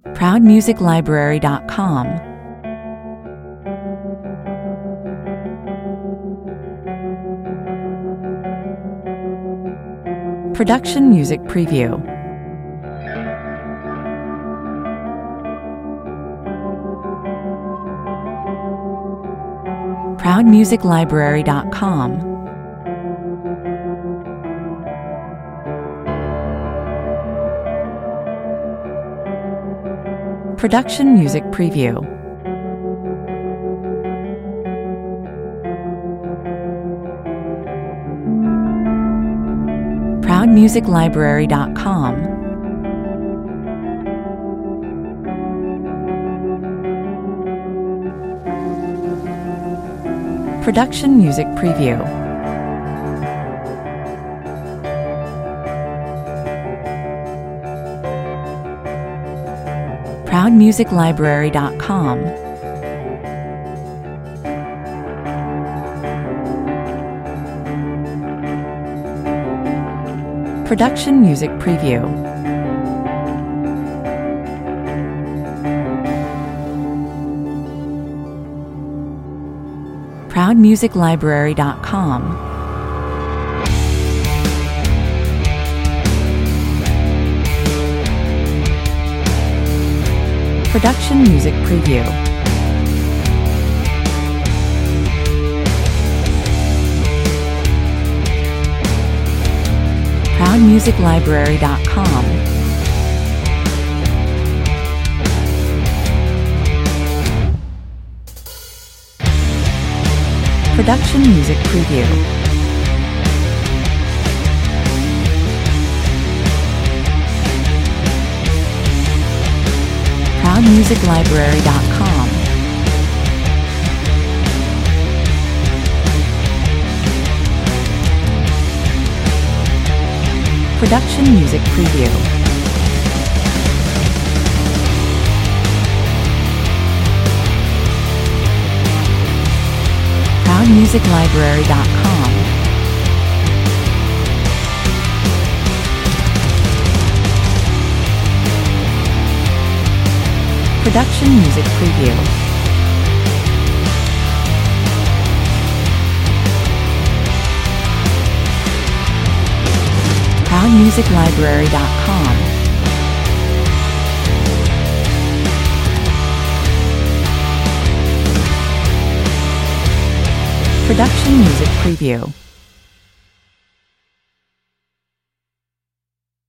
ProudMusicLibrary.com. Production Music Preview. ProudMusicLibrary.com. Production Music Preview. ProudMusicLibrary.com. Production Music Preview. ProudMusicLibrary.com. Production Music Preview. ProudMusicLibrary.com. Production Music Preview. ProudMusicLibrary.com. Production Music Preview. ProudMusicLibrary.com. Production Music Preview. ProudMusicLibrary.com. Production Music Preview. ProudMusicLibrary.com. Production Music Preview.